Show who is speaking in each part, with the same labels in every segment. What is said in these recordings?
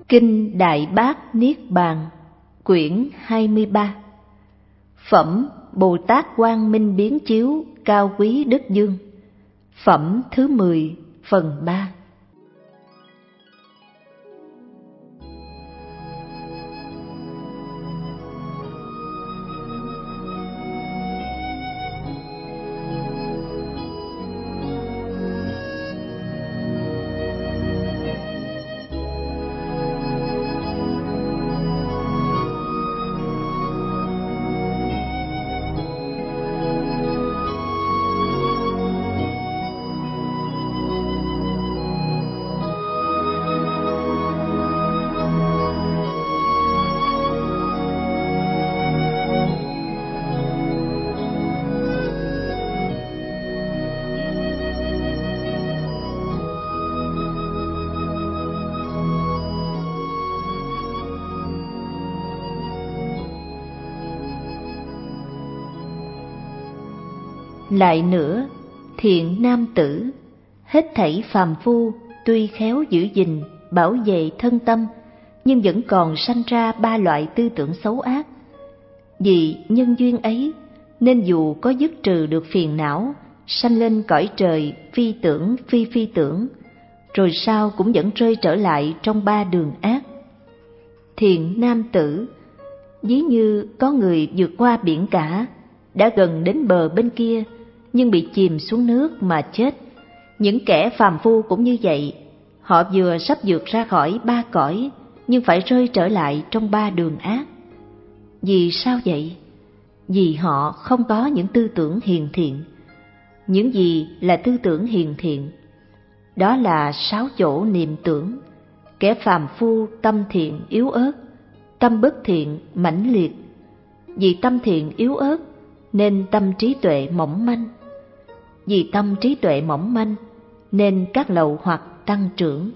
Speaker 1: Kinh Đại Bát Niết Bàn, quyển 23. Phẩm Bồ Tát Quang Minh Biến Chiếu Cao Quý Đức Dương. Phẩm thứ 10, phần 3. Lại nữa, thiện nam tử, hết thảy phàm phu tuy khéo giữ gìn, bảo vệ thân tâm, nhưng vẫn còn sanh ra ba loại tư tưởng xấu ác. Vì nhân duyên ấy, nên dù có dứt trừ được phiền não, sanh lên cõi trời phi tưởng phi phi tưởng, rồi sau cũng vẫn rơi trở lại trong ba đường ác. Thiện nam tử, ví như có người vượt qua biển cả, đã gần đến bờ bên kia, nhưng bị chìm xuống nước mà chết. Những kẻ phàm phu cũng như vậy, họ vừa sắp vượt ra khỏi ba cõi, nhưng phải rơi trở lại trong ba đường ác. Vì sao vậy? Vì họ không có những tư tưởng hiền thiện. Những gì là tư tưởng hiền thiện? Đó là 6 chỗ niệm tưởng. Kẻ phàm phu tâm thiện yếu ớt, tâm bất thiện mãnh liệt. Vì tâm thiện yếu ớt nên tâm trí tuệ mỏng manh. Vì tâm trí tuệ mỏng manh nên các lậu hoặc tăng trưởng.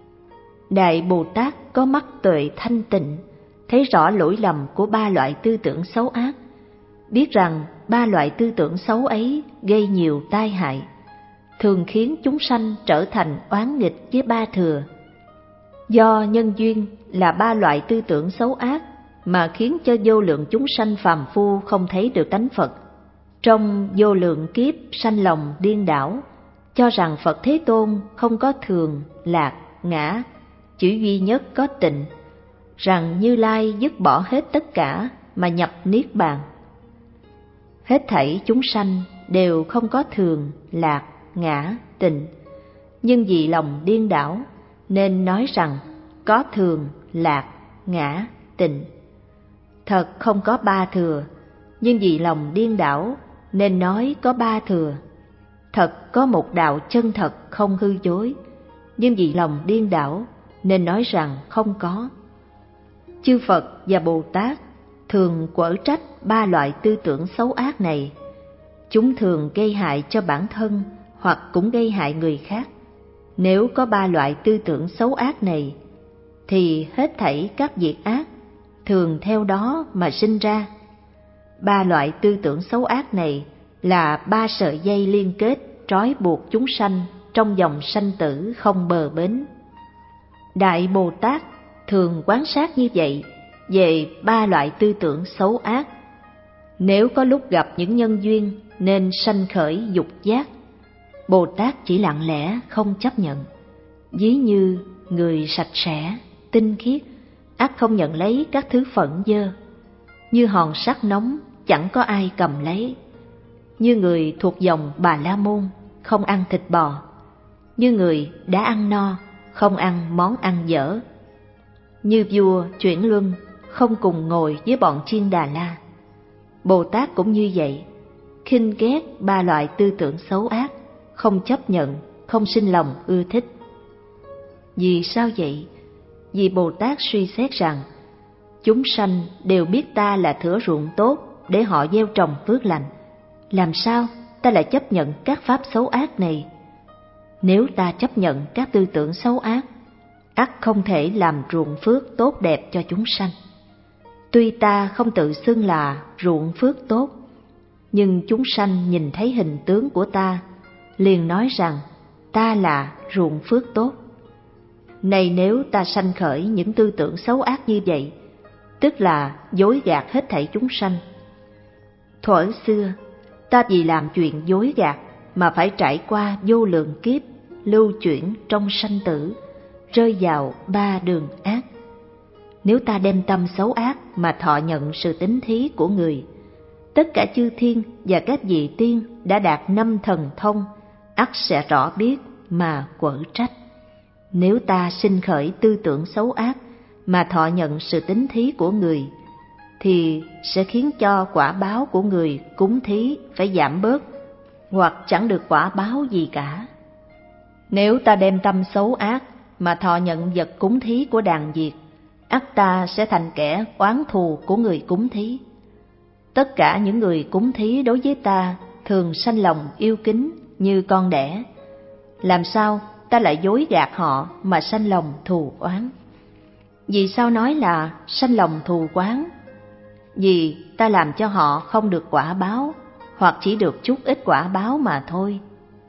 Speaker 1: Đại Bồ Tát có mắt tuệ thanh tịnh, thấy rõ lỗi lầm của ba loại tư tưởng xấu ác, biết rằng ba loại tư tưởng xấu ấy gây nhiều tai hại, thường khiến chúng sanh trở thành oán nghịch với ba thừa. Do nhân duyên là ba loại tư tưởng xấu ác mà khiến cho vô lượng chúng sanh phàm phu không thấy được tánh Phật. Trong vô lượng kiếp sanh lòng điên đảo, cho rằng Phật Thế Tôn không có thường, lạc, ngã, chỉ duy nhất có tịnh, rằng Như Lai dứt bỏ hết tất cả mà nhập Niết Bàn. Hết thảy chúng sanh đều không có thường, lạc, ngã, tịnh, nhưng vì lòng điên đảo nên nói rằng có thường, lạc, ngã, tịnh. Thật không có ba thừa, nhưng vì lòng điên đảo nên nói có ba thừa. Thật có một đạo chân thật không hư dối, nhưng vì lòng điên đảo nên nói rằng không có. Chư Phật và Bồ Tát thường quở trách ba loại tư tưởng xấu ác này. Chúng thường gây hại cho bản thân hoặc cũng gây hại người khác. Nếu có ba loại tư tưởng xấu ác này, thì hết thảy các việc ác thường theo đó mà sinh ra. Ba loại tư tưởng xấu ác này là ba sợi dây liên kết trói buộc chúng sanh trong dòng sanh tử không bờ bến. Đại Bồ Tát thường quán sát như vậy về ba loại tư tưởng xấu ác. Nếu có lúc gặp những nhân duyên nên sanh khởi dục giác, Bồ Tát chỉ lặng lẽ không chấp nhận. Ví như người sạch sẽ, tinh khiết, ắt không nhận lấy các thứ phận dơ. Như hòn sắt nóng chẳng có ai cầm lấy. Như người thuộc dòng Bà La Môn không ăn thịt bò. Như người đã ăn no không ăn món ăn dở. Như vua chuyển luân không cùng ngồi với bọn chiên Đà La. Bồ Tát cũng như vậy, khinh ghét ba loại tư tưởng xấu ác, không chấp nhận, không sinh lòng ưa thích. Vì sao vậy? Vì Bồ Tát suy xét rằng chúng sanh đều biết ta là thửa ruộng tốt để họ gieo trồng phước lành. Làm sao ta lại chấp nhận các pháp xấu ác này? Nếu ta chấp nhận các tư tưởng xấu ác, ắt không thể làm ruộng phước tốt đẹp cho chúng sanh. Tuy ta không tự xưng là ruộng phước tốt, nhưng chúng sanh nhìn thấy hình tướng của ta, liền nói rằng ta là ruộng phước tốt. Này nếu ta sanh khởi những tư tưởng xấu ác như vậy, tức là dối gạt hết thảy chúng sanh. Thuở xưa, ta vì làm chuyện dối gạt mà phải trải qua vô lượng kiếp lưu chuyển trong sanh tử, rơi vào 3 đường ác. Nếu ta đem tâm xấu ác mà thọ nhận sự tín thí của người, tất cả chư thiên và các vị tiên đã đạt 5 thần thông, ắt sẽ rõ biết mà quở trách. Nếu ta sinh khởi tư tưởng xấu ác mà thọ nhận sự tín thí của người, thì sẽ khiến cho quả báo của người cúng thí phải giảm bớt, hoặc chẳng được quả báo gì cả. Nếu ta đem tâm xấu ác mà thọ nhận vật cúng thí của đàn việt, ắt ta sẽ thành kẻ oán thù của người cúng thí. Tất cả những người cúng thí đối với ta thường sanh lòng yêu kính như con đẻ. Làm sao ta lại dối gạt họ mà sanh lòng thù oán? Vì sao nói là sanh lòng thù oán? Vì ta làm cho họ không được quả báo, hoặc chỉ được chút ít quả báo mà thôi.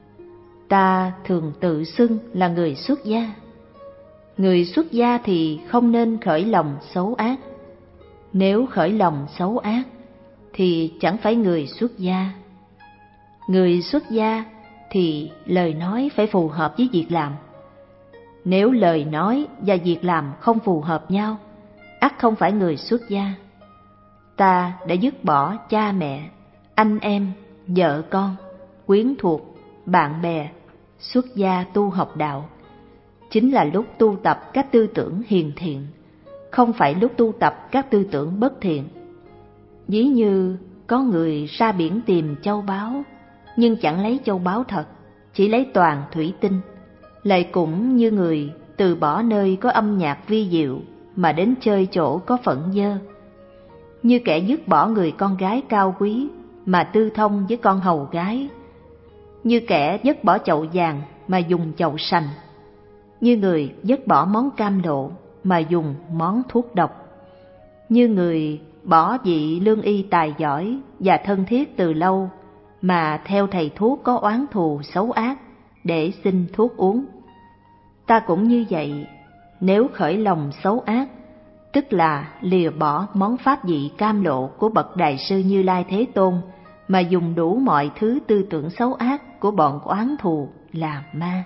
Speaker 1: Ta thường tự xưng là người xuất gia. Người xuất gia thì không nên khởi lòng xấu ác. Nếu khởi lòng xấu ác thì chẳng phải người xuất gia. Người xuất gia thì lời nói phải phù hợp với việc làm. Nếu lời nói và việc làm không phù hợp nhau, ắt không phải người xuất gia. Ta đã dứt bỏ cha mẹ, anh em, vợ con, quyến thuộc, bạn bè, xuất gia tu học đạo. Chính là lúc tu tập các tư tưởng hiền thiện, không phải lúc tu tập các tư tưởng bất thiện. Ví như có người ra biển tìm châu báu, nhưng chẳng lấy châu báu thật, chỉ lấy toàn thủy tinh. Lại cũng như người từ bỏ nơi có âm nhạc vi diệu mà đến chơi chỗ có phận dơ. Như kẻ dứt bỏ người con gái cao quý mà tư thông với con hầu gái. Như kẻ dứt bỏ chậu vàng mà dùng chậu sành. Như người dứt bỏ món cam lộ mà dùng món thuốc độc. Như người bỏ vị lương y tài giỏi và thân thiết từ lâu mà theo thầy thuốc có oán thù xấu ác để xin thuốc uống. Ta cũng như vậy, nếu khởi lòng xấu ác, tức là lìa bỏ món pháp vị cam lộ của bậc Đại sư Như Lai Thế Tôn mà dùng đủ mọi thứ tư tưởng xấu ác của bọn oán thù là ma.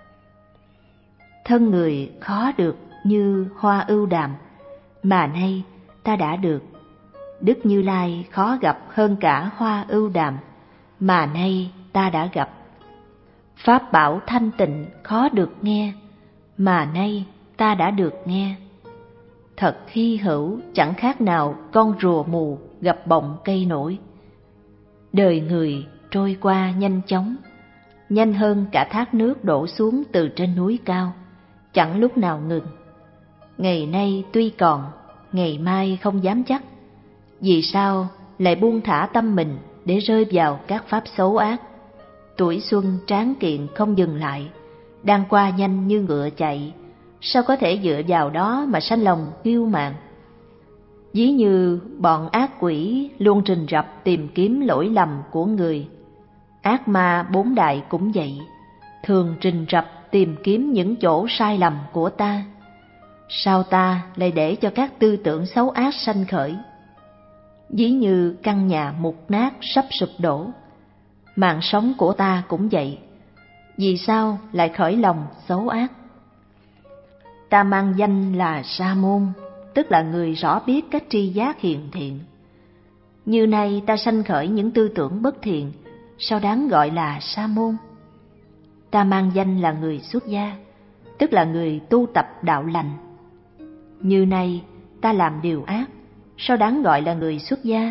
Speaker 1: Thân người khó được như hoa ưu đàm, mà nay ta đã được. Đức Như Lai khó gặp hơn cả hoa ưu đàm, mà nay ta đã gặp. Pháp bảo thanh tịnh khó được nghe, mà nay ta đã được nghe. Thật hy hữu chẳng khác nào con rùa mù gặp bọng cây nổi. Đời người trôi qua nhanh chóng, nhanh hơn cả thác nước đổ xuống từ trên núi cao, chẳng lúc nào ngừng. Ngày nay tuy còn, ngày mai không dám chắc. Vì sao lại buông thả tâm mình để rơi vào các pháp xấu ác? Tuổi xuân tráng kiện không dừng lại, đang qua nhanh như ngựa chạy, sao có thể dựa vào đó mà sanh lòng kiêu mạn? Ví như bọn ác quỷ luôn rình rập tìm kiếm lỗi lầm của người. Ác ma 4 đại cũng vậy, thường rình rập tìm kiếm những chỗ sai lầm của ta. Sao ta lại để cho các tư tưởng xấu ác sanh khởi? Ví như căn nhà mục nát sắp sụp đổ, mạng sống của ta cũng vậy. Vì sao lại khởi lòng xấu ác? Ta mang danh là Sa môn, tức là người rõ biết các tri giác hiền thiện. Như nay ta sanh khởi những tư tưởng bất thiện, sao đáng gọi là sa môn? Ta mang danh là người xuất gia, tức là người tu tập đạo lành. Như nay ta làm điều ác, sao đáng gọi là người xuất gia?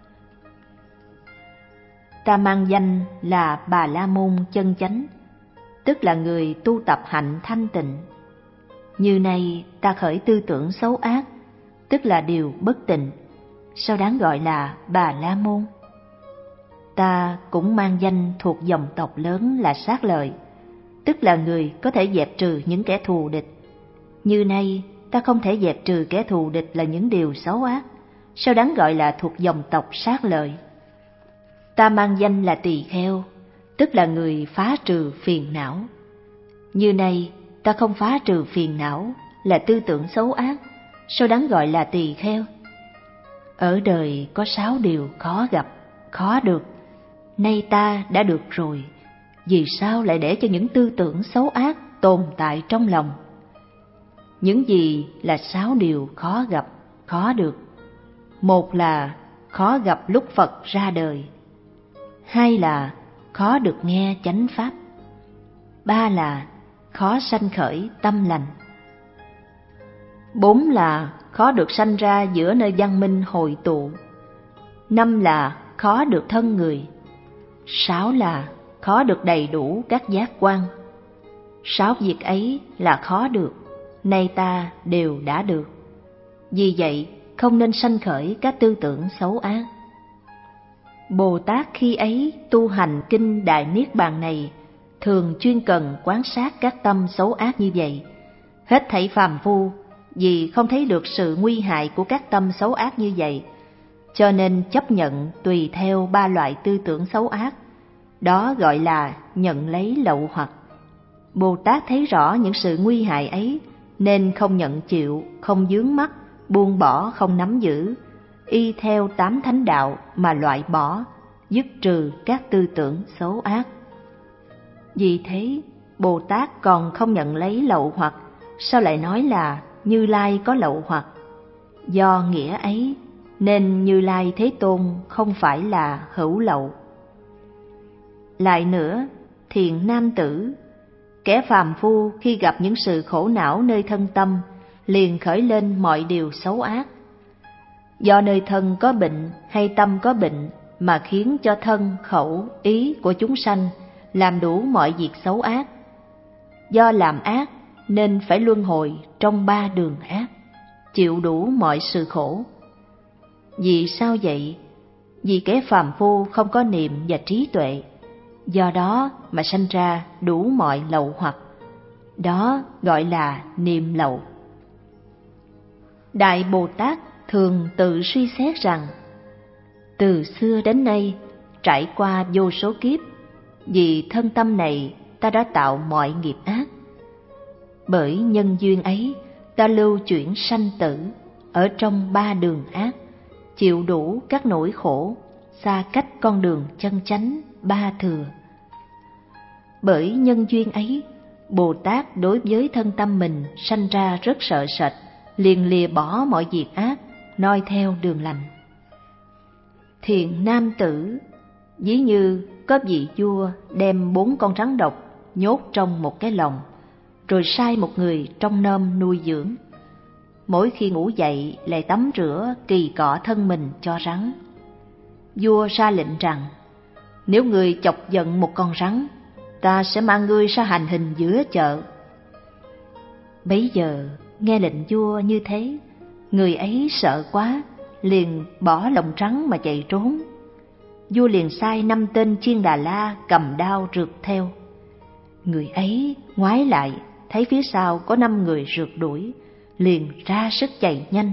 Speaker 1: Ta mang danh là Bà La Môn chân chánh, tức là người tu tập hạnh thanh tịnh. Như nay ta khởi tư tưởng xấu ác, tức là điều bất tịnh, sao đáng gọi là Bà La Môn? Ta cũng mang danh thuộc dòng tộc lớn là Sát Lợi, tức là người có thể dẹp trừ những kẻ thù địch. Như nay ta không thể dẹp trừ kẻ thù địch là những điều xấu ác, sao đáng gọi là thuộc dòng tộc Sát Lợi? Ta mang danh là Tỳ Kheo, tức là người phá trừ phiền não. Như nay ta không phá trừ phiền não là tư tưởng xấu ác, sao đáng gọi là tỳ kheo? Ở đời có 6 điều khó gặp, khó được, nay ta đã được rồi, vì sao lại để cho những tư tưởng xấu ác tồn tại trong lòng? Những gì là 6 điều khó gặp, khó được? Một là khó gặp lúc Phật ra đời. Hai là khó được nghe chánh pháp. Ba là khó sanh khởi tâm lành. 4 là khó được sanh ra giữa nơi văn minh hội tụ. 5 là khó được thân người. 6 là khó được đầy đủ các giác quan. 6 việc ấy là khó được, nay ta đều đã được. Vì vậy không nên sanh khởi các tư tưởng xấu ác. Bồ Tát khi ấy tu hành kinh Đại Niết Bàn này thường chuyên cần quan sát các tâm xấu ác như vậy. Hết thảy phàm phu vì không thấy được sự nguy hại của các tâm xấu ác như vậy, cho nên chấp nhận tùy theo 3 loại tư tưởng xấu ác. Đó gọi là nhận lấy lậu hoặc. Bồ Tát thấy rõ những sự nguy hại ấy nên không nhận chịu, không vướng mắc, buông bỏ không nắm giữ, y theo 8 thánh đạo mà loại bỏ, dứt trừ các tư tưởng xấu ác. Vì thế, Bồ Tát còn không nhận lấy lậu hoặc, sao lại nói là Như Lai có lậu hoặc? Do nghĩa ấy nên Như Lai Thế Tôn không phải là hữu lậu. Lại nữa, thiện nam tử, kẻ phàm phu khi gặp những sự khổ não nơi thân tâm, liền khởi lên mọi điều xấu ác. Do nơi thân có bệnh hay tâm có bệnh mà khiến cho thân, khẩu, ý của chúng sanh làm đủ mọi việc xấu ác. Do làm ác nên phải luân hồi trong 3 đường ác, chịu đủ mọi sự khổ. Vì sao vậy? Vì kẻ phàm phu không có niệm và trí tuệ, do đó mà sanh ra đủ mọi lậu hoặc. Đó gọi là niệm lậu. Đại Bồ Tát thường tự suy xét rằng, từ xưa đến nay trải qua vô số kiếp, vì thân tâm này ta đã tạo mọi nghiệp ác. Bởi nhân duyên ấy ta lưu chuyển sanh tử ở trong 3 đường ác, chịu đủ các nỗi khổ, xa cách con đường chân chánh ba thừa. Bởi nhân duyên ấy, Bồ Tát đối với thân tâm mình sanh ra rất sợ sệt, liền lìa bỏ mọi việc ác, noi theo đường lành. Thiện nam tử, ví như có vị vua đem 4 con rắn độc nhốt trong một cái lồng, rồi sai một người trông nom nuôi dưỡng. Mỗi khi ngủ dậy lại tắm rửa kỳ cọ thân mình cho rắn. Vua ra lệnh rằng, nếu người chọc giận một con rắn, ta sẽ mang ngươi ra hành hình giữa chợ. Bấy giờ nghe lệnh vua như thế, người ấy sợ quá, liền bỏ lồng rắn mà chạy trốn. Vua liền sai 5 tên Chiên Đà La cầm đao rượt theo. Người ấy ngoái lại thấy phía sau có 5 người rượt đuổi, liền ra sức chạy nhanh.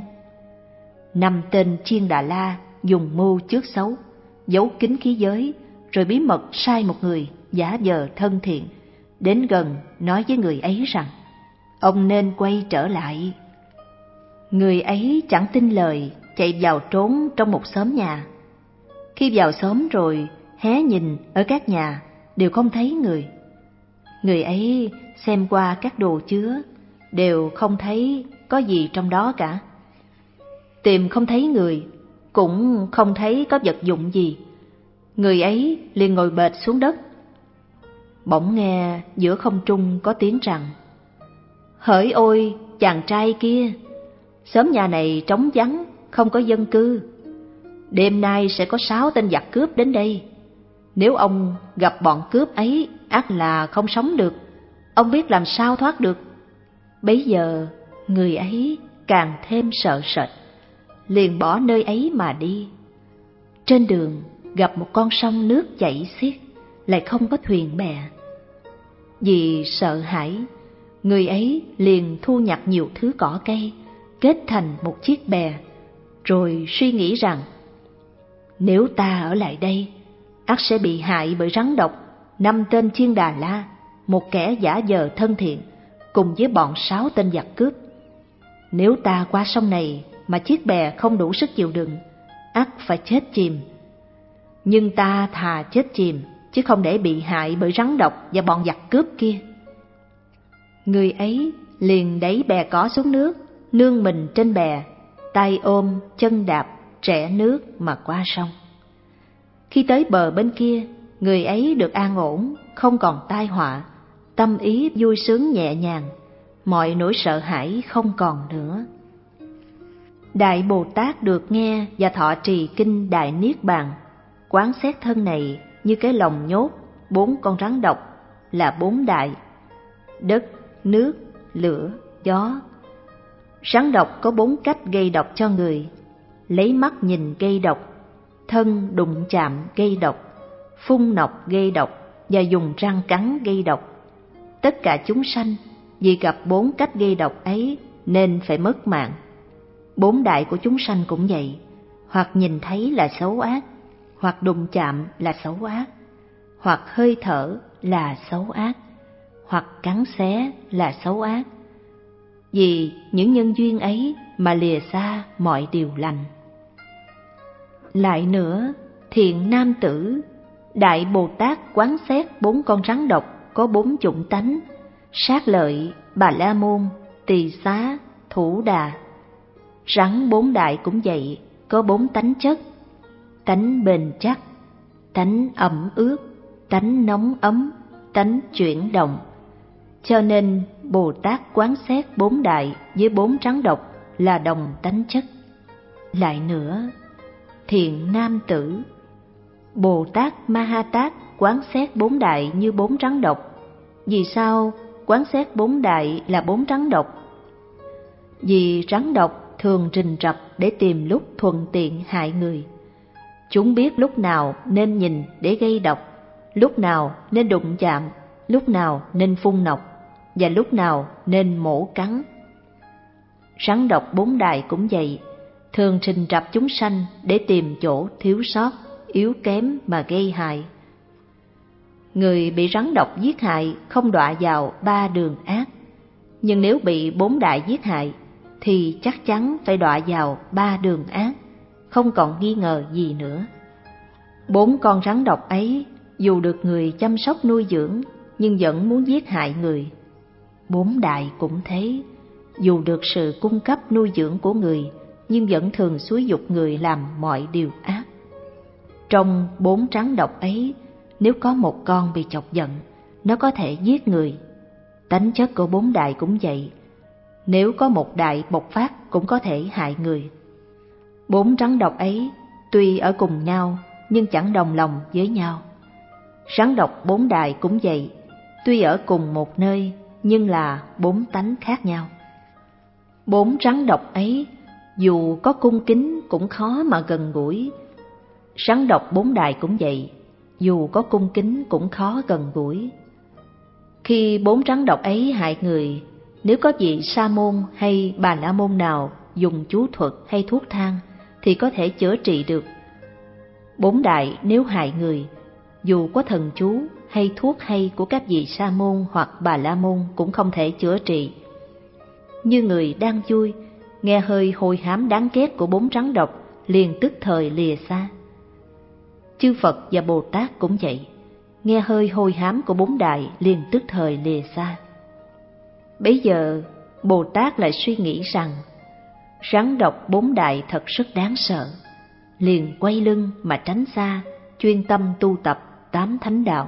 Speaker 1: 5 tên Chiên Đà La dùng mưu trước xấu, giấu kín khí giới, rồi bí mật sai một người giả vờ thân thiện đến gần nói với người ấy rằng, ông nên quay trở lại. Người ấy chẳng tin lời, chạy vào trốn trong một xóm nhà. Khi vào xóm rồi hé nhìn ở các nhà đều không thấy người. Người ấy xem qua các đồ chứa, đều không thấy có gì trong đó cả. Tìm không thấy người, cũng không thấy có vật dụng gì. Người ấy liền ngồi bệt xuống đất. Bỗng nghe giữa không trung có tiếng rằng, hỡi ôi chàng trai kia, xóm nhà này trống vắng, không có dân cư. Đêm nay sẽ có 6 tên giặc cướp đến đây. Nếu ông gặp bọn cướp ấy, ắt là không sống được. Ông biết làm sao thoát được. Bấy giờ người ấy càng thêm sợ sệt, liền bỏ nơi ấy mà đi. Trên đường gặp một con sông nước chảy xiết, lại không có thuyền bè. Vì sợ hãi, người ấy liền thu nhặt nhiều thứ cỏ cây, kết thành một chiếc bè, rồi suy nghĩ rằng, nếu ta ở lại đây, ắt sẽ bị hại bởi rắn độc 5 tên Chiên Đà La, một kẻ giả vờ thân thiện, cùng với bọn 6 tên giặc cướp. Nếu ta qua sông này mà chiếc bè không đủ sức chịu đựng, ắt phải chết chìm. Nhưng ta thà chết chìm, chứ không để bị hại bởi rắn độc và bọn giặc cướp kia. Người ấy liền đẩy bè cỏ xuống nước, nương mình trên bè, tay ôm, chân đạp, rẽ nước mà qua sông. Khi tới bờ bên kia, người ấy được an ổn, không còn tai họa, tâm ý vui sướng nhẹ nhàng, mọi nỗi sợ hãi không còn nữa. Đại Bồ Tát được nghe và thọ trì kinh Đại Niết Bàn, quán xét thân này như cái lồng nhốt 4 con rắn độc là 4 đại: đất, nước, lửa, gió. Rắn độc có 4 cách gây độc cho người: lấy mắt nhìn gây độc, thân đụng chạm gây độc, phun nọc gây độc và dùng răng cắn gây độc. Tất cả chúng sanh vì gặp 4 cách gây độc ấy nên phải mất mạng. 4 đại của chúng sanh cũng vậy, hoặc nhìn thấy là xấu ác, hoặc đụng chạm là xấu ác, hoặc hơi thở là xấu ác, hoặc cắn xé là xấu ác. Vì những nhân duyên ấy mà lìa xa mọi điều lành. Lại nữa, thiện nam tử, Đại Bồ Tát quán xét 4 con rắn độc có 4 chủng tánh: sát lợi, Bà La Môn, Tỳ Xá, Thủ Đà. Rắn 4 đại cũng vậy, có 4 tánh chất: tánh bền chắc, tánh ẩm ướt, tánh nóng ấm, tánh chuyển động. Cho nên Bồ Tát quán xét 4 đại với 4 rắn độc là đồng tánh chất. Lại nữa, thiện nam tử, Bồ Tát Ma Ha Tát quán xét 4 đại như 4 rắn độc. Vì sao quán xét 4 đại là 4 rắn độc? Vì rắn độc thường rình rập để tìm lúc thuận tiện hại người. Chúng biết lúc nào nên nhìn để gây độc, lúc nào nên đụng chạm, lúc nào nên phun nọc, và lúc nào nên mổ cắn. Rắn độc 4 đại cũng vậy, thường rình rập chúng sanh để tìm chỗ thiếu sót, yếu kém mà gây hại. Người bị rắn độc giết hại không đọa vào 3 đường ác, nhưng nếu bị 4 đại giết hại thì chắc chắn phải đọa vào 3 đường ác, không còn nghi ngờ gì nữa. 4 con rắn độc ấy dù được người chăm sóc nuôi dưỡng nhưng vẫn muốn giết hại người. 4 đại cũng thế, dù được sự cung cấp nuôi dưỡng của người nhưng vẫn thường xúi giục người làm mọi điều ác. Trong 4 rắn độc ấy, nếu có một con bị chọc giận, nó có thể giết người. Tánh chất của 4 đại cũng vậy, nếu có một đại bộc phát cũng có thể hại người. 4 rắn độc ấy tuy ở cùng nhau nhưng chẳng đồng lòng với nhau. Rắn độc 4 đại cũng vậy, tuy ở cùng một nơi nhưng là 4 tánh khác nhau. 4 rắn độc ấy dù có cung kính cũng khó mà gần gũi. Rắn độc 4 đại cũng vậy, dù có cung kính cũng khó gần gũi. Khi 4 rắn độc ấy hại người, nếu có vị sa môn hay bà la môn nào dùng chú thuật hay thuốc thang thì có thể chữa trị được. 4 đại nếu hại người, dù có thần chú hay thuốc hay của các vị sa môn hoặc bà la môn cũng không thể chữa trị. Như người đang vui, nghe hơi hôi hám đáng ghét của 4 rắn độc liền tức thời lìa xa. Chư Phật và Bồ Tát cũng vậy, nghe hơi hôi hám của 4 đại liền tức thời lìa xa. Bấy giờ Bồ Tát lại suy nghĩ rằng rắn độc 4 đại thật rất đáng sợ, liền quay lưng mà tránh xa, chuyên tâm tu tập 8 thánh đạo.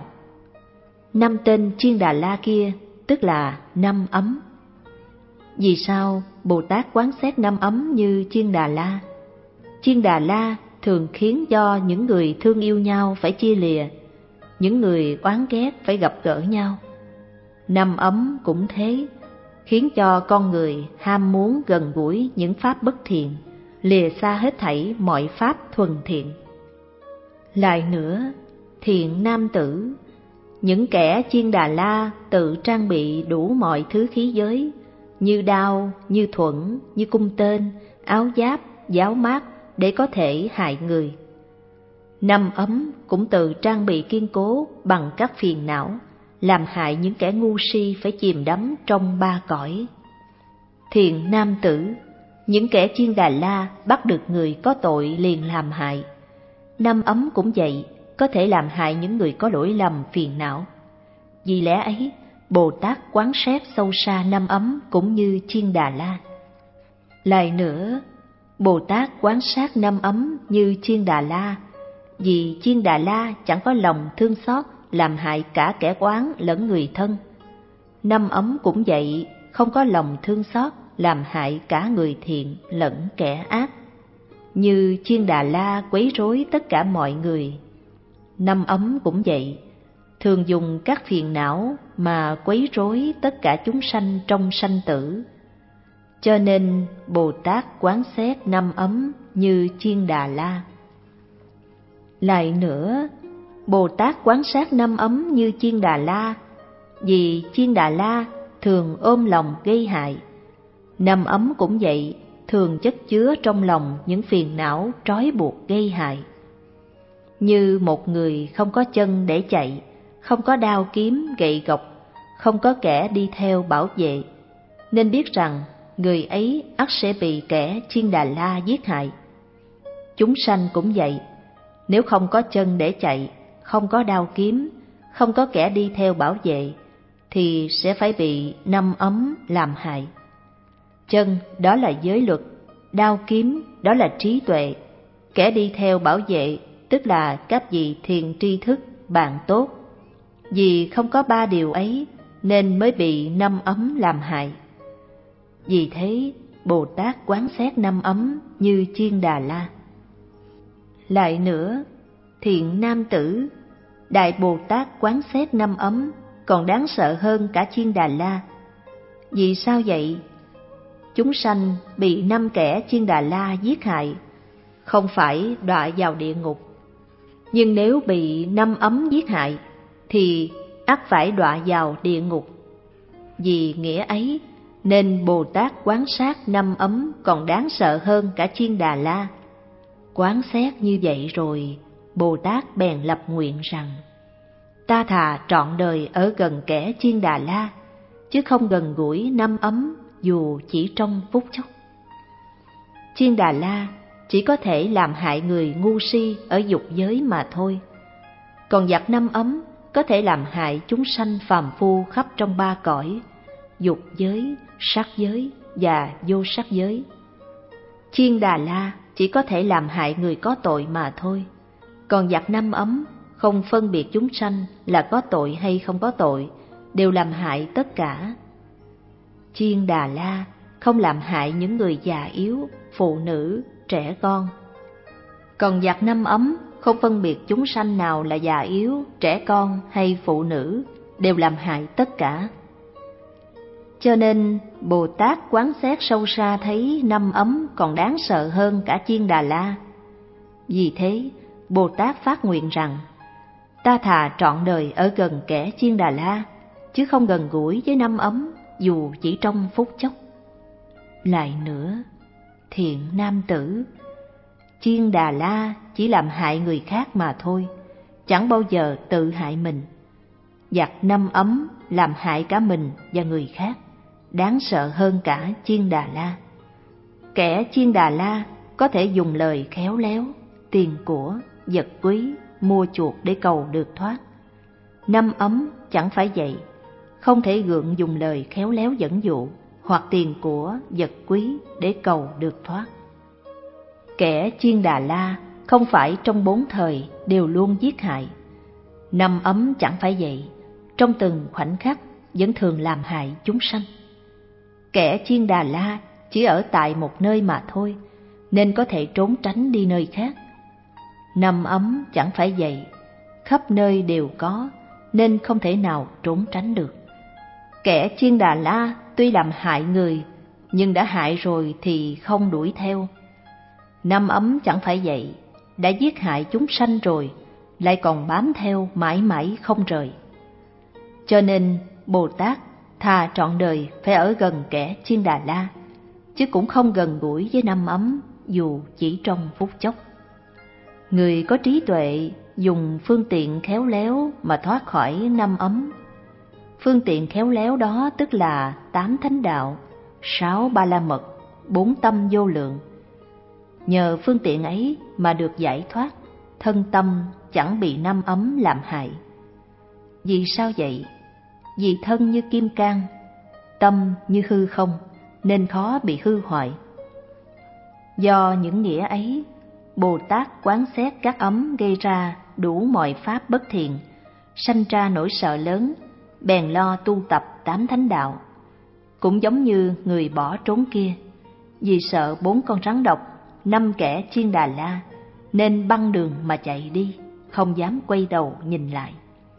Speaker 1: 5 tên Chiên Đà La kia tức là 5 ấm. Vì sao Bồ Tát quán xét 5 ấm như Chiên Đà La? Chiên Đà La thường khiến cho những người thương yêu nhau phải chia lìa, những người oán ghét phải gặp gỡ nhau. 5 ấm cũng thế, khiến cho con người ham muốn gần gũi những pháp bất thiện, lìa xa hết thảy mọi pháp thuần thiện. Lại nữa, thiện nam tử, những kẻ Chiên Đà La tự trang bị đủ mọi thứ khí giới, như đao, như thuẫn, như cung tên, áo giáp, giáo mát để có thể hại người. 5 ấm cũng tự trang bị kiên cố bằng các phiền não, làm hại những kẻ ngu si phải chìm đắm trong ba cõi. Thiện nam tử, những kẻ chiên Đà La bắt được người có tội liền làm hại. Năm ấm cũng vậy, có thể làm hại những người có lỗi lầm phiền não. Vì lẽ ấy, Bồ Tát quán xét sâu xa năm ấm cũng như chiên Đà La. Lại nữa, Bồ Tát quán sát năm ấm như chiên Đà La, vì chiên Đà La chẳng có lòng thương xót, làm hại cả kẻ oán lẫn người thân. Năm ấm cũng vậy, không có lòng thương xót, làm hại cả người thiện lẫn kẻ ác. Như chiên Đà La quấy rối tất cả mọi người. Năm ấm cũng vậy, thường dùng các phiền não mà quấy rối tất cả chúng sanh trong sanh tử. Cho nên Bồ Tát quán xét năm ấm như chiên Đà La. Lại nữa, Bồ Tát quán sát năm ấm như chiên Đà La, vì chiên Đà La thường ôm lòng gây hại. Năm ấm cũng vậy, thường chất chứa trong lòng những phiền não trói buộc gây hại. Như một người không có chân để chạy, không có đao kiếm gậy gộc, không có kẻ đi theo bảo vệ, nên biết rằng người ấy ắt sẽ bị kẻ chiên Đà La giết hại. Chúng sanh cũng vậy, nếu không có chân để chạy, không có đao kiếm, không có kẻ đi theo bảo vệ, thì sẽ phải bị năm ấm làm hại. Chân đó là giới luật, đao kiếm đó là trí tuệ, kẻ đi theo bảo vệ tức là các vị thiền tri thức, bạn tốt. Vì không có ba điều ấy nên mới bị năm ấm làm hại. Vì thế Bồ Tát quán xét năm ấm như chiên Đà La. Lại nữa, thiện nam tử, Đại Bồ Tát quán xét năm ấm còn đáng sợ hơn cả chiên Đà La. Vì sao vậy? Chúng sanh bị năm kẻ chiên Đà La giết hại, không phải đọa vào địa ngục. Nhưng nếu bị năm ấm giết hại, thì ắt phải đọa vào địa ngục. Vì nghĩa ấy, nên Bồ Tát quán sát năm ấm còn đáng sợ hơn cả chiên Đà La. Quán xét như vậy rồi, Bồ Tát bèn lập nguyện rằng: ta thà trọn đời ở gần kẻ chiên Đà La, chứ không gần gũi năm ấm dù chỉ trong phút chốc. Chiên Đà La chỉ có thể làm hại người ngu si ở dục giới mà thôi. Còn giặc năm ấm có thể làm hại chúng sanh phàm phu khắp trong ba cõi: dục giới, sắc giới và vô sắc giới. Chiên Đà La chỉ có thể làm hại người có tội mà thôi. Còn giặc năm ấm không phân biệt chúng sanh là có tội hay không có tội, đều làm hại tất cả. Chiên Đà La không làm hại những người già yếu, phụ nữ, trẻ con. Còn giặc năm ấm không phân biệt chúng sanh nào là già yếu, trẻ con hay phụ nữ, đều làm hại tất cả. Cho nên Bồ Tát quán xét sâu xa thấy năm ấm còn đáng sợ hơn cả chiên Đà La. Vì thế Bồ Tát phát nguyện rằng: ta thà trọn đời ở gần kẻ chiên Đà La, chứ không gần gũi với năm ấm dù chỉ trong phút chốc. Lại nữa, thiện nam tử, chiên Đà La chỉ làm hại người khác mà thôi, chẳng bao giờ tự hại mình. Giặc năm ấm làm hại cả mình và người khác, đáng sợ hơn cả chiên Đà La. Kẻ chiên Đà La có thể dùng lời khéo léo, tiền của, vật quý mua chuộc để cầu được thoát. Năm ấm chẳng phải vậy, không thể gượng dùng lời khéo léo dẫn dụ hoặc tiền của, vật quý để cầu được thoát. Kẻ chiên Đà La không phải trong bốn thời đều luôn giết hại. Năm ấm chẳng phải vậy, trong từng khoảnh khắc vẫn thường làm hại chúng sanh. Kẻ chiên Đà La chỉ ở tại một nơi mà thôi, nên có thể trốn tránh đi nơi khác. Năm ấm chẳng phải vậy, khắp nơi đều có, nên không thể nào trốn tránh được. Kẻ chiên Đà La tuy làm hại người, nhưng đã hại rồi thì không đuổi theo. Năm ấm chẳng phải vậy, đã giết hại chúng sanh rồi, lại còn bám theo mãi mãi không rời. Cho nên Bồ Tát thà trọn đời phải ở gần kẻ chiên Đà La, chứ cũng không gần gũi với năm ấm dù chỉ trong phút chốc. Người có trí tuệ dùng phương tiện khéo léo mà thoát khỏi năm ấm, Phương tiện khéo léo đó tức là 8 thánh đạo, 6 ba la mật, 4 tâm vô lượng. Nhờ phương tiện ấy mà được giải thoát, thân tâm chẳng bị năm ấm làm hại. Vì sao vậy? Vì thân như kim cang, tâm như hư không, nên khó bị hư hoại. Do những nghĩa ấy, Bồ Tát quán xét các ấm gây ra đủ mọi pháp bất thiện, sanh ra nỗi sợ lớn, bèn lo tu tập 8 thánh đạo. Cũng giống như người bỏ trốn kia, vì sợ 4 con rắn độc, 5 kẻ chiên Đà La, nên băng đường mà chạy đi, không dám quay đầu nhìn lại.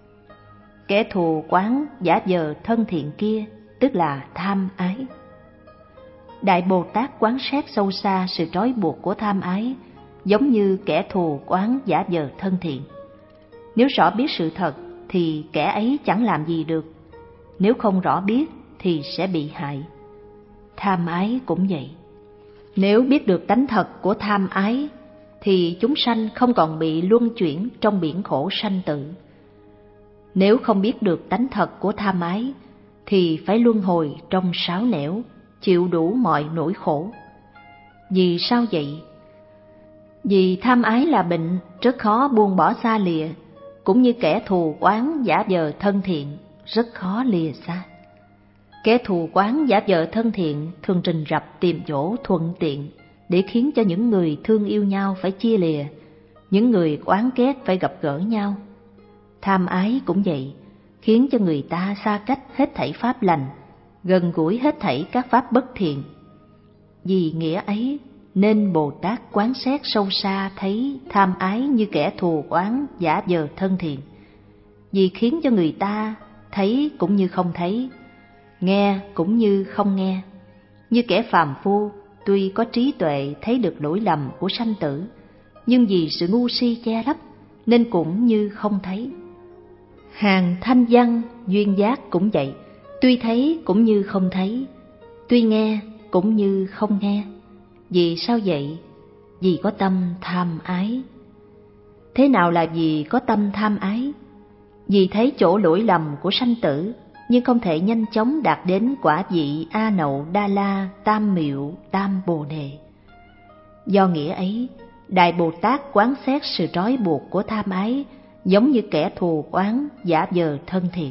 Speaker 1: Kẻ thù quán giả vờ thân thiện kia tức là tham ái. Đại Bồ Tát quán xét sâu xa sự trói buộc của tham ái, giống như kẻ thù quán giả vờ thân thiện. Nếu rõ biết sự thật thì kẻ ấy chẳng làm gì được, nếu không rõ biết thì sẽ bị hại. Tham ái cũng vậy. Nếu biết được tánh thật của tham ái thì chúng sanh không còn bị luân chuyển trong biển khổ sanh tử. Nếu không biết được tánh thật của tham ái thì phải luân hồi trong 6 nẻo, chịu đủ mọi nỗi khổ. Vì sao vậy? Vì tham ái là bệnh, rất khó buông bỏ xa lìa, cũng như kẻ thù oán giả vờ thân thiện, rất khó lìa xa. Kẻ thù oán giả vờ thân thiện thường rình rập tìm chỗ thuận tiện để khiến cho những người thương yêu nhau phải chia lìa, những người oán ghét phải gặp gỡ nhau. Tham ái cũng vậy, khiến cho người ta xa cách hết thảy pháp lành, gần gũi hết thảy các pháp bất thiện. Vì nghĩa ấy nên Bồ Tát quán xét sâu xa thấy tham ái như kẻ thù oán giả vờ thân thiện, vì khiến cho người ta thấy cũng như không thấy, nghe cũng như không nghe. Như kẻ phàm phu tuy có trí tuệ thấy được lỗi lầm của sanh tử, nhưng vì sự ngu si che lấp nên cũng như không thấy. Hàng thanh văn duyên giác cũng vậy, tuy thấy cũng như không thấy, tuy nghe cũng như không nghe. Vì sao vậy? Vì có tâm tham ái. Thế nào là vì có tâm tham ái? Vì thấy chỗ lỗi lầm của sanh tử, nhưng không thể nhanh chóng đạt đến quả vị A Nậu Đa La Tam Miệu Tam Bồ Đề. Do nghĩa ấy, Đại Bồ Tát quán xét sự trói buộc của tham ái, giống như kẻ thù oán giả vờ thân thiện.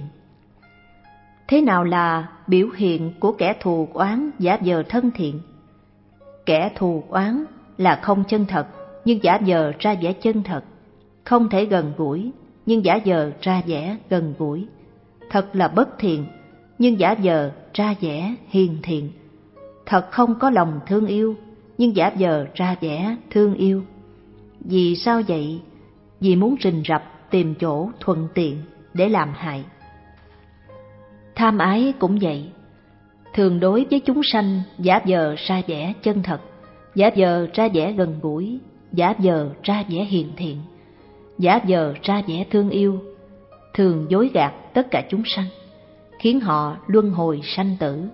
Speaker 1: Thế nào là biểu hiện của kẻ thù oán giả vờ thân thiện? Kẻ thù oán là không chân thật, nhưng giả vờ ra vẻ chân thật, không thể gần gũi, nhưng giả vờ ra vẻ gần gũi, thật là bất thiện, nhưng giả vờ ra vẻ hiền thiện, thật không có lòng thương yêu, nhưng giả vờ ra vẻ thương yêu. Vì sao vậy? Vì muốn rình rập tìm chỗ thuận tiện để làm hại. Tham ái cũng vậy, thường đối với chúng sanh giả vờ ra vẻ chân thật, giả vờ ra vẻ gần gũi, giả vờ ra vẻ hiền thiện, giả vờ ra vẻ thương yêu, thường dối gạt tất cả chúng sanh, khiến họ luân hồi sanh tử.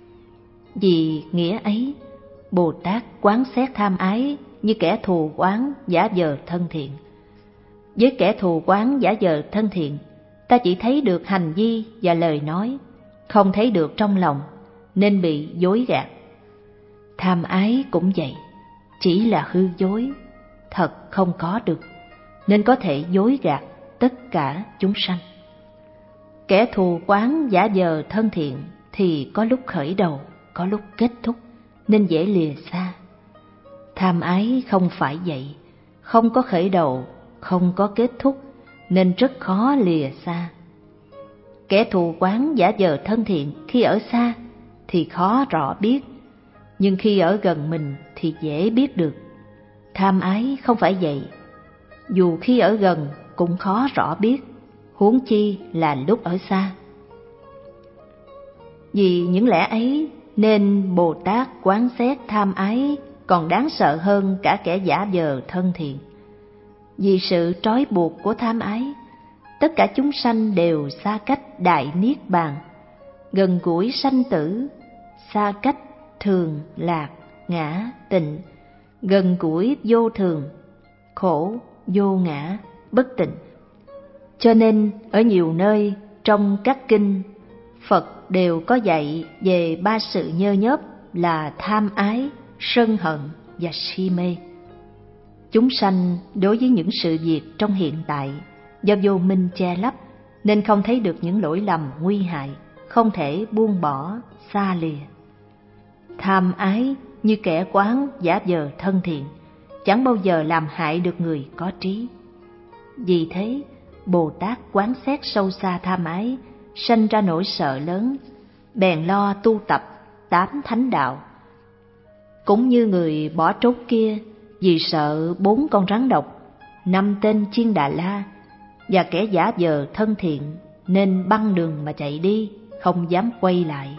Speaker 1: Vì nghĩa ấy, Bồ Tát quán xét tham ái như kẻ thù oán giả vờ thân thiện. Với kẻ thù oán giả vờ thân thiện, ta chỉ thấy được hành vi và lời nói, không thấy được trong lòng, nên bị dối gạt. Tham ái cũng vậy, chỉ là hư dối, thật không có được, nên có thể dối gạt tất cả chúng sanh. Kẻ thù oán giả vờ thân thiện thì có lúc khởi đầu, có lúc kết thúc, nên dễ lìa xa. Tham ái không phải vậy, không có khởi đầu, không có kết thúc, nên rất khó lìa xa. Kẻ thù oán giả vờ thân thiện khi ở xa thì khó rõ biết, nhưng khi ở gần mình thì dễ biết được. Tham ái không phải vậy, dù khi ở gần cũng khó rõ biết, huống chi là lúc ở xa. Vì những lẽ ấy nên Bồ Tát quán xét tham ái còn đáng sợ hơn cả kẻ giả vờ thân thiện. Vì sự trói buộc của tham ái, tất cả chúng sanh đều xa cách đại niết bàn, gần gũi sanh tử, xa cách thường lạc ngã tịnh, gần gũi vô thường, khổ vô ngã bất tịnh. Cho nên ở nhiều nơi trong các kinh Phật đều có dạy về ba sự nhơ nhớp là tham ái, sân hận và si mê. Chúng sanh đối với những sự việc trong hiện tại do vô minh che lấp nên không thấy được những lỗi lầm nguy hại, không thể buông bỏ, xa lìa. Tham ái như kẻ quán giả vờ thân thiện, chẳng bao giờ làm hại được người có trí. Vì thế, Bồ Tát quán xét sâu xa tham ái, sanh ra nỗi sợ lớn, bèn lo tu tập 8 thánh đạo. Cũng như người bỏ trốn kia vì sợ 4 con rắn độc, 5 tên chiên Đà La và kẻ giả vờ thân thiện nên băng đường mà chạy đi, không dám quay lại.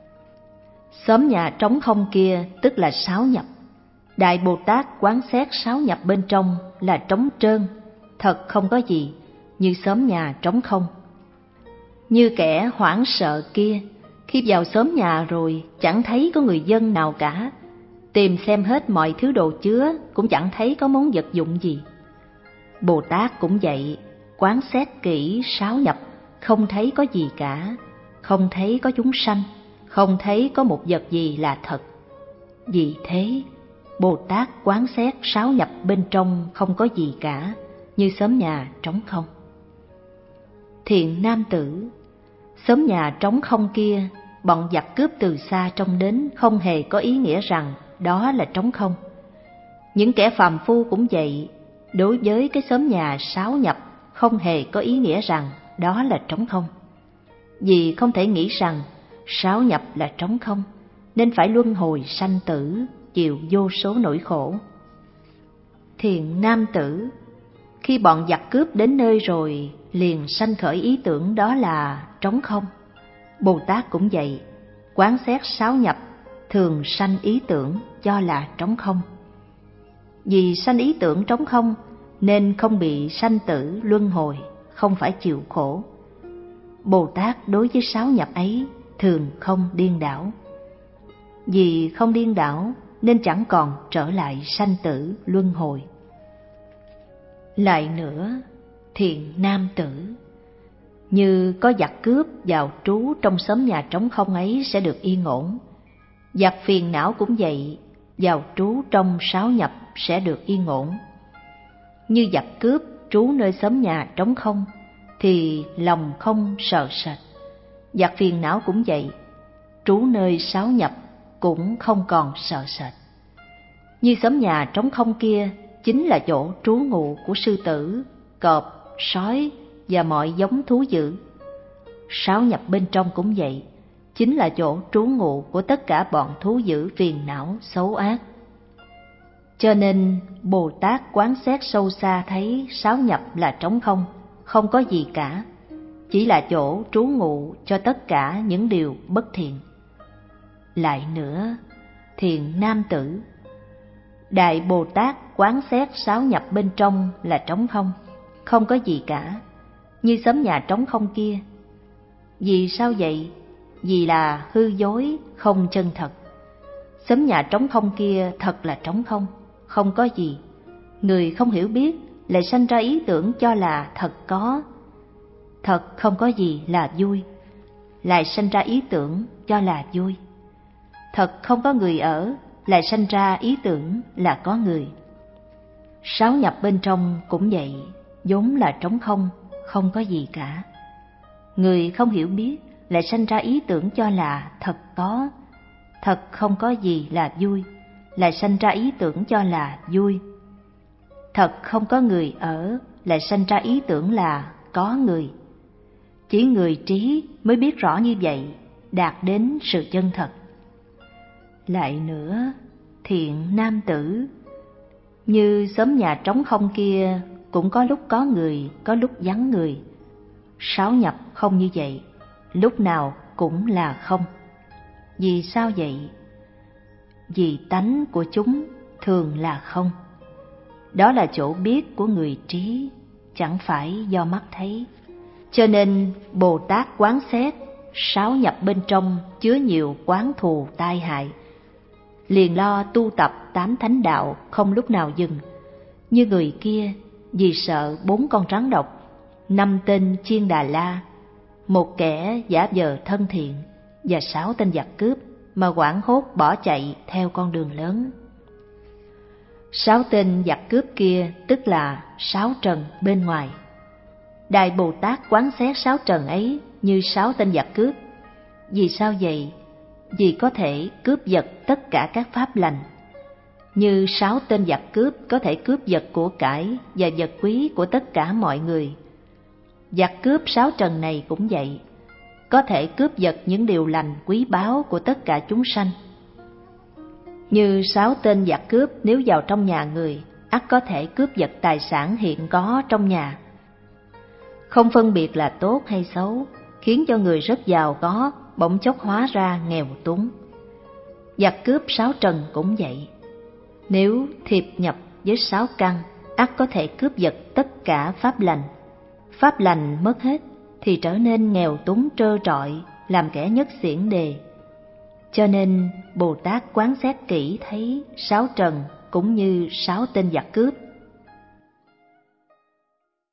Speaker 1: Xóm nhà trống không kia tức là 6 nhập. Đại Bồ Tát quán xét 6 nhập bên trong là trống trơn, thật không có gì, như xóm nhà trống không. Như kẻ hoảng sợ kia, khi vào xóm nhà rồi chẳng thấy có người dân nào cả, tìm xem hết mọi thứ đồ chứa cũng chẳng thấy có món vật dụng gì. Bồ Tát cũng vậy, quán xét kỹ 6 nhập, không thấy có gì cả, không thấy có chúng sanh, không thấy có một vật gì là thật. Vì thế, Bồ Tát quán xét 6 nhập bên trong không có gì cả, như xóm nhà trống không. Thiện nam tử, xóm nhà trống không kia, bọn giặc cướp từ xa trông đến không hề có ý nghĩa rằng đó là trống không. Những kẻ phàm phu cũng vậy, đối với cái xóm nhà 6 nhập không hề có ý nghĩa rằng đó là trống không. Vì không thể nghĩ rằng 6 nhập là trống không, nên phải luân hồi sanh tử, chịu vô số nỗi khổ. Thiện nam tử, khi bọn giặc cướp đến nơi rồi liền sanh khởi ý tưởng đó là trống không. Bồ Tát cũng vậy, quán xét 6 nhập thường sanh ý tưởng cho là trống không. Vì sanh ý tưởng trống không nên không bị sanh tử luân hồi, không phải chịu khổ. Bồ Tát đối với 6 nhập ấy thường không điên đảo. Vì không điên đảo nên chẳng còn trở lại sanh tử luân hồi. Lại nữa, thiện nam tử, như có giặc cướp vào trú trong xóm nhà trống không ấy sẽ được yên ổn. Giặc phiền não cũng vậy, vào trú trong 6 nhập sẽ được yên ổn. Như giặc cướp trú nơi xóm nhà trống không thì lòng không sợ sệt. Giặc phiền não cũng vậy, trú nơi 6 nhập cũng không còn sợ sệt. Như xóm nhà trống không kia chính là chỗ trú ngụ của sư tử, cọp, sói và mọi giống thú dữ. 6 nhập bên trong cũng vậy, chính là chỗ trú ngụ của tất cả bọn thú dữ phiền não xấu ác. Cho nên Bồ Tát quán xét sâu xa thấy 6 nhập là trống không, không có gì cả, chỉ là chỗ trú ngụ cho tất cả những điều bất thiện. Lại nữa, thiện nam tử, Đại Bồ Tát quán xét 6 nhập bên trong là trống không, không có gì cả, như xóm nhà trống không kia. Vì sao vậy? Vì là hư dối, không chân thật. Xóm nhà trống không kia thật là trống không, không có gì. Người không hiểu biết lại sanh ra ý tưởng cho là thật có. Thật không có gì là vui, lại sanh ra ý tưởng cho là vui. Thật không có người ở, lại sanh ra ý tưởng là có người. 6 nhập bên trong cũng vậy, vốn là trống không, không có gì cả. Người không hiểu biết lại sanh ra ý tưởng cho là thật có. Thật không có gì là vui, lại sanh ra ý tưởng cho là vui. Thật không có người ở, lại sanh ra ý tưởng là có người. Chỉ người trí mới biết rõ như vậy, đạt đến sự chân thật. Lại nữa, thiện nam tử, như xóm nhà trống không kia cũng có lúc có người, có lúc vắng người. 6 nhập không như vậy, lúc nào cũng là không. Vì sao vậy? Vì tánh của chúng thường là không. Đó là chỗ biết của người trí, chẳng phải do mắt thấy. Cho nên Bồ Tát quán xét 6 nhập bên trong chứa nhiều quán thù tai hại, liền lo tu tập 8 thánh đạo không lúc nào dừng. Như người kia vì sợ 4 con rắn độc, 5 tên chiên Đà La một kẻ giả vờ thân thiện và 6 tên giặc cướp mà hoảng hốt bỏ chạy theo con đường lớn. 6 tên giặc cướp kia tức là 6 trần bên ngoài. Đại Bồ Tát quán xét 6 trần ấy như 6 tên giặc cướp. Vì sao vậy? Vì có thể cướp giật tất cả các pháp lành. Như 6 tên giặc cướp có thể cướp giật của cải và vật quý của tất cả mọi người. Giặc cướp 6 trần này cũng vậy, có thể cướp giật những điều lành quý báu của tất cả chúng sanh. Như 6 tên giặc cướp nếu vào trong nhà người, ắt có thể cướp giật tài sản hiện có trong nhà. Không phân biệt là tốt hay xấu, khiến cho người rất giàu có bỗng chốc hóa ra nghèo túng. Giặc cướp 6 trần cũng vậy, nếu thiệp nhập với 6 căn, ắt có thể cướp giật tất cả pháp lành. Pháp lành mất hết thì trở nên nghèo túng trơ trọi, làm kẻ nhất xiển đề. Cho nên Bồ Tát quán xét kỹ thấy 6 trần cũng như 6 tên giặc cướp.